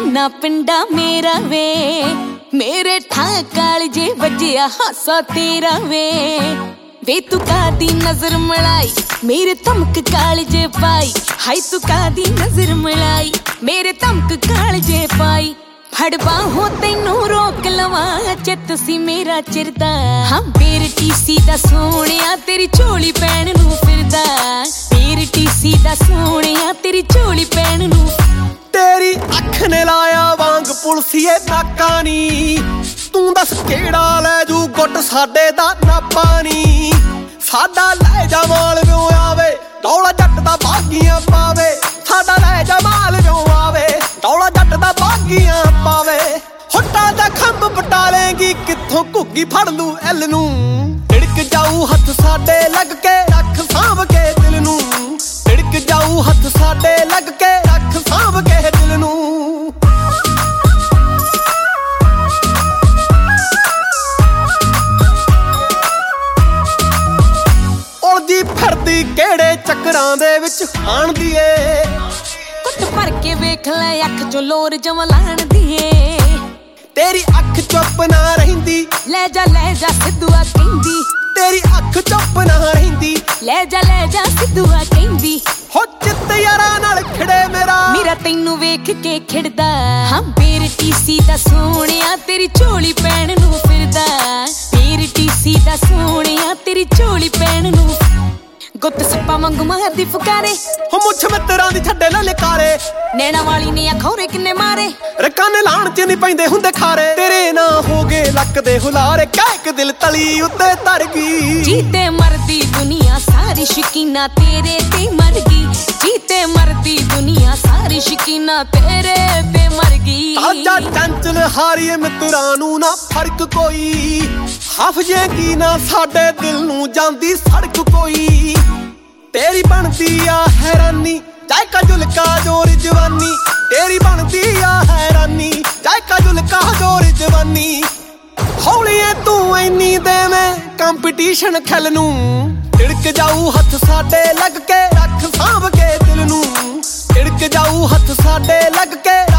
ना पिंडा मेरा वे मेरे ठा कालजे बजिया हासा तेरा वे तू कादी नजर मिलाई मेरे तमक कालजे पाई हाय तू कादी नजर मिलाई मेरे तमक कालजे पाई फड़ बाहों तैनू रोक लवा चित सी मेरा चिरदा हाँ मेरे टीसी दा सोहणिया तेरी झोली पैण नू फिरदा मेरे टीसी दा सोहणिया तेरी झोली पैण नू तेरी अख ने लाया वांग पुलसीए नाका नी तू दस केड़ा लै जू गुट साडे दा नापा नी साडा लै जा माल व्यों आवे दौला जट दा बागियां पावे साडा लै जा माल व्यों आवे दौला जट दा बागियां पावे हुट्टा दा खंभ पटालेंगी कित्थों घुग्गी फड़ लू एल नू तिड़क जाऊ हथ साडे लग के रख सांभ के दिल नू तिड़क जाऊ हथ साडे लग के रख सांभ के दिल नू उलझी फिरदी केड़े चक्करां दे विच आण दी ए कुट भर के वेख ले अख चो लोर जवां लाण दी तेरी अख चुप ना रहिंदी ले जा सिद्धूआ कहंदी तेरी अख चुप ना रहिंदी ले जा सिद्धूआ कहंदी हो चित यारा नाल खिड़े मेरा तैनू वेख के खिड़दा हाँ मेरे टीसी दा सोहणिया तेरी झोली पैण नू फिरदा मेरे टीसी दा सोहणिया तेरी झोली पैण नू गुत्त सप्पा वांगू मारदी फुकारे हो मुछ मित्तरां दी छड्डे ना लिकारे नैना वाली ने अखौरे किन्ने मारे रकाने लाण च नहीं पैंदे हुंदे खारे तेरे ना हो गए लक दे हुलारे कैक दिल तली उत्ते तर गई जीते मरदी दुनिया सारी शकीना तेरे ते मर गई जीते मरदी दुनिया सारी शकीना तेरे ते मर गई ताजा चंचल हारीए मित्तरां नू ना फर्क कोई हाफजे की ना साडे दिल नू जांदी सड़क कोई तेरी बनदी आ हैरानी जायका जुलका जोर जवानी तेरी बनदी आ हैरानी जायका जुलका जोर जवानी हौलीए तू इन्नी देवे कंपटीशन खेल नू तिड़क जाऊ हथ साडे लग के रख सांभ के दिल नू तिड़क जाऊ हथ साडे लग के